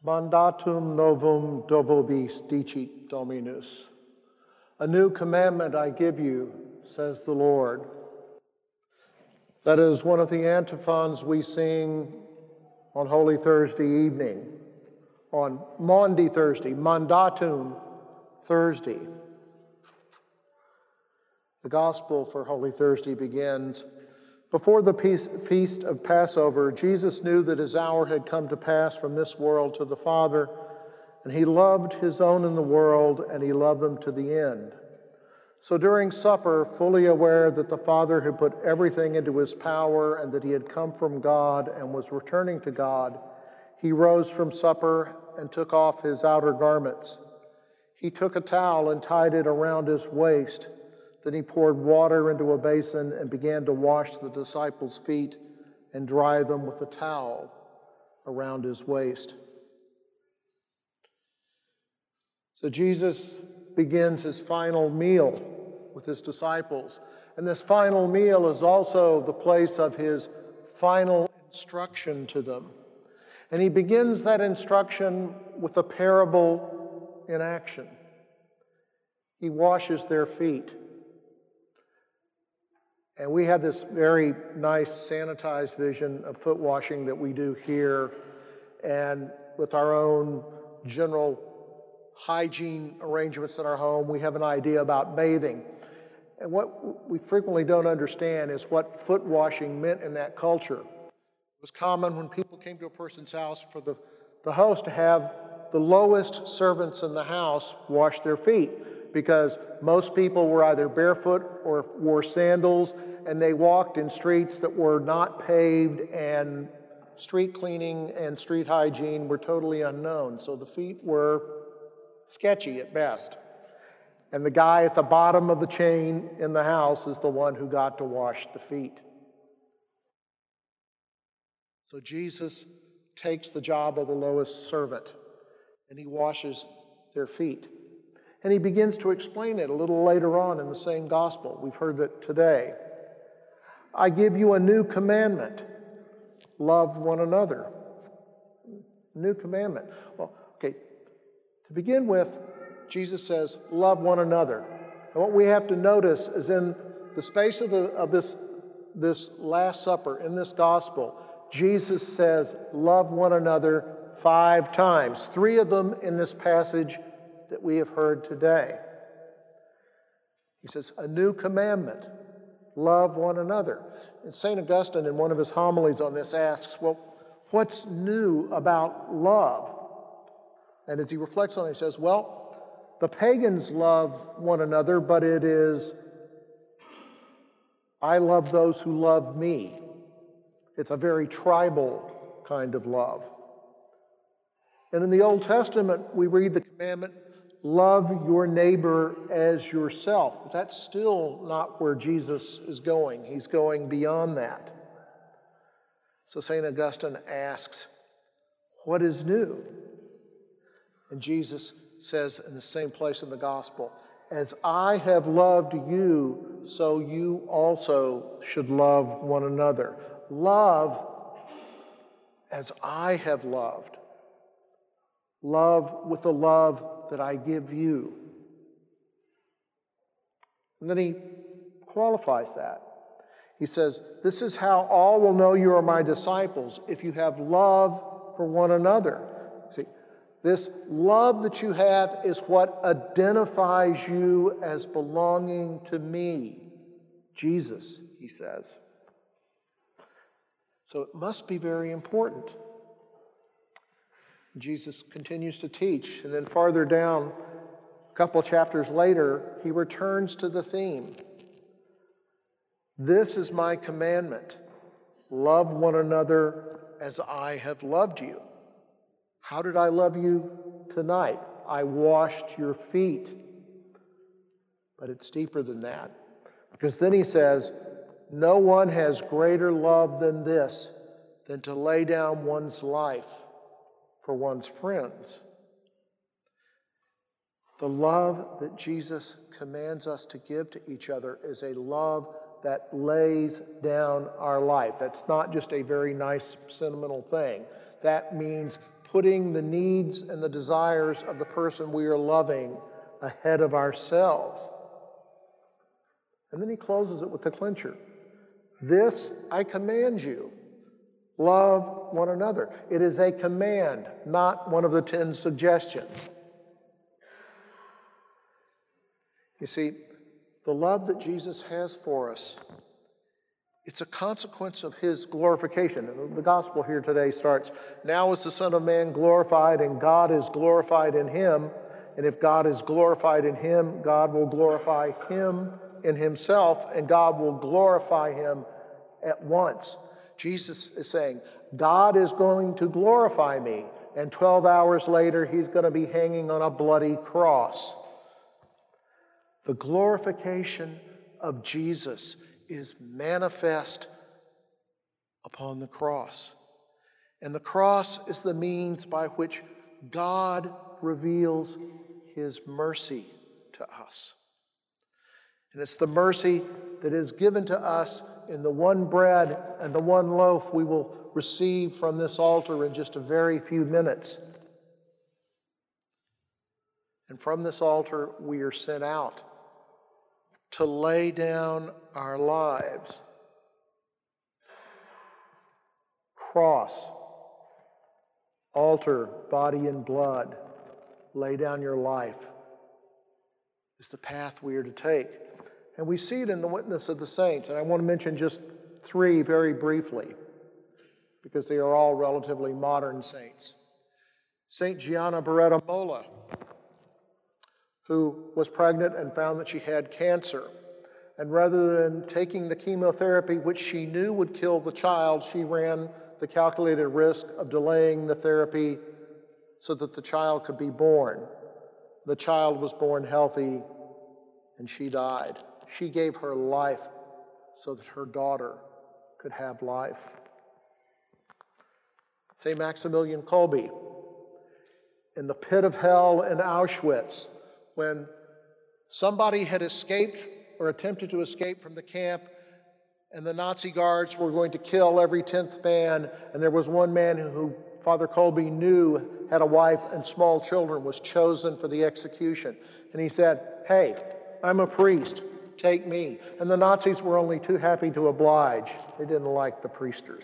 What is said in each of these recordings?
Mandatum novum vobis dicit Dominus. A new commandment I give you, says the Lord. That is one of the antiphons we sing on Holy Thursday evening, on Maundy Thursday, Mandatum Thursday. The gospel for Holy Thursday begins, before the feast of Passover, Jesus knew that his hour had come to pass from this world to the Father, and he loved his own in the world, and he loved them to the end. So during supper, fully aware that the Father had put everything into his power and that he had come from God and was returning to God, he rose from supper and took off his outer garments. He took a towel and tied it around his waist. Then he poured water into a basin and began to wash the disciples' feet and dry them with a towel around his waist. So Jesus begins his final meal with his disciples. And this final meal is also the place of his final instruction to them. And he begins that instruction with a parable in action. He washes their feet. And we have this very nice sanitized vision of foot washing that we do here, and with our own general hygiene arrangements in our home, we have an idea about bathing. And what we frequently don't understand is what foot washing meant in that culture. It was common when people came to a person's house for the host to have the lowest servants in the house wash their feet, because most people were either barefoot or wore sandals, and they walked in streets that were not paved, and street cleaning and street hygiene were totally unknown. So the feet were sketchy at best. And the guy at the bottom of the chain in the house is the one who got to wash the feet. So Jesus takes the job of the lowest servant, and he washes their feet. And he begins to explain it a little later on in the same gospel. We've heard it today. I give you a new commandment. Love one another. New commandment. Well, okay, to begin with, Jesus says, love one another. And what we have to notice is in the space of this Last Supper, in this gospel, Jesus says, love one another 5 times. 3 of them in this passage that we have heard today. He says, a new commandment. Love one another. And St. Augustine, in one of his homilies on this, asks, well, what's new about love? And as he reflects on it, he says, well, the pagans love one another, but it is, I love those who love me. It's a very tribal kind of love. And in the Old Testament, we read the commandment, love your neighbor as yourself. But that's still not where Jesus is going. He's going beyond that. So St. Augustine asks, what is new? And Jesus says in the same place in the gospel, as I have loved you, so you also should love one another. Love as I have loved. Love with the love that I give you. And then he qualifies that. He says, this is how all will know you are my disciples, if you have love for one another. See, this love that you have is what identifies you as belonging to me, Jesus, he says. So it must be very important. Jesus continues to teach, and then farther down, a couple chapters later, he returns to the theme. This is my commandment. Love one another as I have loved you. How did I love you tonight? I washed your feet. But it's deeper than that. Because then he says, no one has greater love than this, than to lay down one's life for one's friends. The love that Jesus commands us to give to each other is a love that lays down our life. That's not just a very nice sentimental thing. That means putting the needs and the desires of the person we are loving ahead of ourselves. And then he closes it with the clincher. This I command you, love one another. It is a command, not one of the 10 suggestions. You see, the love that Jesus has for us, it's a consequence of his glorification. And the gospel here today starts, now is the Son of Man glorified, and God is glorified in him. And if God is glorified in him, God will glorify him in himself, and God will glorify him at once. Jesus is saying, God is going to glorify me, and 12 hours later, he's going to be hanging on a bloody cross. The glorification of Jesus is manifest upon the cross. And the cross is the means by which God reveals his mercy to us. And it's the mercy that is given to us in the one bread and the one loaf we will receive from this altar in just a very few minutes. And from this altar, we are sent out to lay down our lives. Cross, altar, body and blood, lay down your life is the path we are to take. And we see it in the witness of the saints. And I want to mention just 3 very briefly, because they are all relatively modern saints. St. Gianna Beretta Molla, who was pregnant and found that she had cancer. And rather than taking the chemotherapy, which she knew would kill the child, she ran the calculated risk of delaying the therapy so that the child could be born. The child was born healthy, and she died. She gave her life so that her daughter could have life. St. Maximilian Kolbe, in the pit of hell in Auschwitz, when somebody had escaped or attempted to escape from the camp, and the Nazi guards were going to kill every 10th man, and there was one man who Father Kolbe knew had a wife and small children, was chosen for the execution. And he said, "Hey, I'm a priest, take me." And the Nazis were only too happy to oblige. They didn't like the priesters.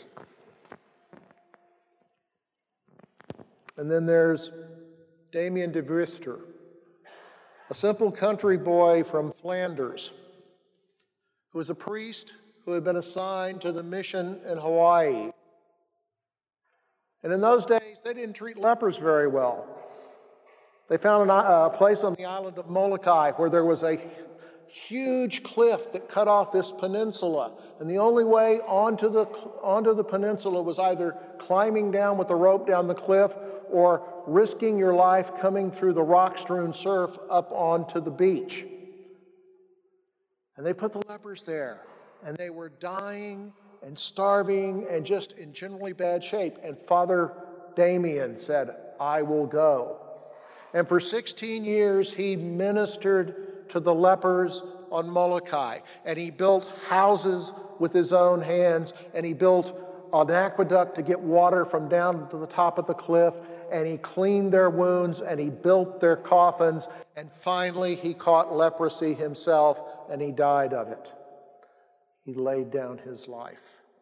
And then there's Damien de Veuster, a simple country boy from Flanders, who was a priest who had been assigned to the mission in Hawaii. And in those days, they didn't treat lepers very well. They found a place on the island of Molokai where there was a huge cliff that cut off this peninsula. And the only way onto the peninsula was either climbing down with a rope down the cliff or risking your life coming through the rock-strewn surf up onto the beach. And they put the lepers there, and they were dying and starving and just in generally bad shape. And Father Damien said, "I will go." And for 16 years, he ministered to the lepers on Molokai. And he built houses with his own hands, and he built an aqueduct to get water from down to the top of the cliff, and he cleaned their wounds, and he built their coffins, and finally he caught leprosy himself, and he died of it. He laid down his life.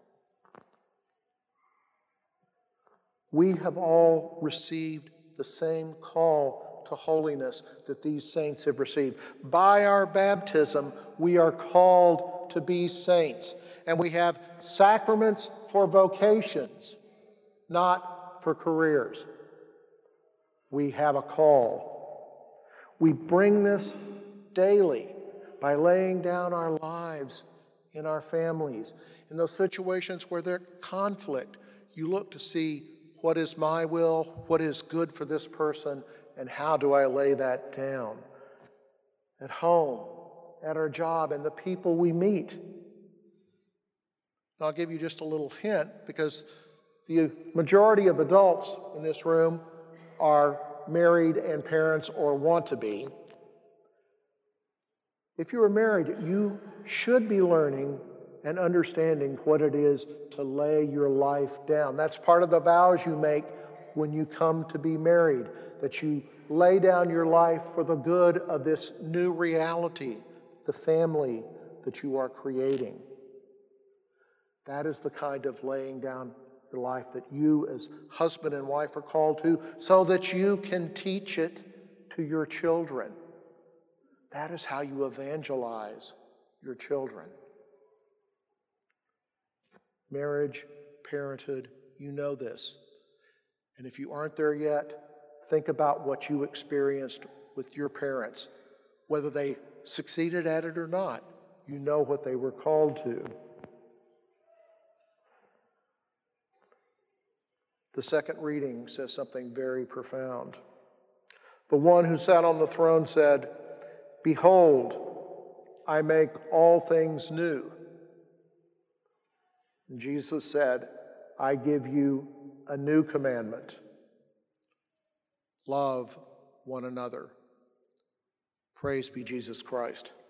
We have all received the same call to holiness that these saints have received. By our baptism, we are called to be saints. And we have sacraments for vocations, not for careers. We have a call. We bring this daily by laying down our lives in our families. In those situations where there's conflict, you look to see what is my will, what is good for this person, and how do I lay that down? At home, at our job, and the people we meet. And I'll give you just a little hint, because the majority of adults in this room are married and parents or want to be. If you are married, you should be learning and understanding what it is to lay your life down. That's part of the vows you make when you come to be married, that you lay down your life for the good of this new reality, the family that you are creating. That is the kind of laying down your life that you as husband and wife are called to, so that you can teach it to your children. That is how you evangelize your children. Marriage, parenthood, you know this. And if you aren't there yet, think about what you experienced with your parents. Whether they succeeded at it or not, you know what they were called to. The second reading says something very profound. The one who sat on the throne said, "Behold, I make all things new." And Jesus said, "I give you a new commandment. Love one another." Praise be Jesus Christ.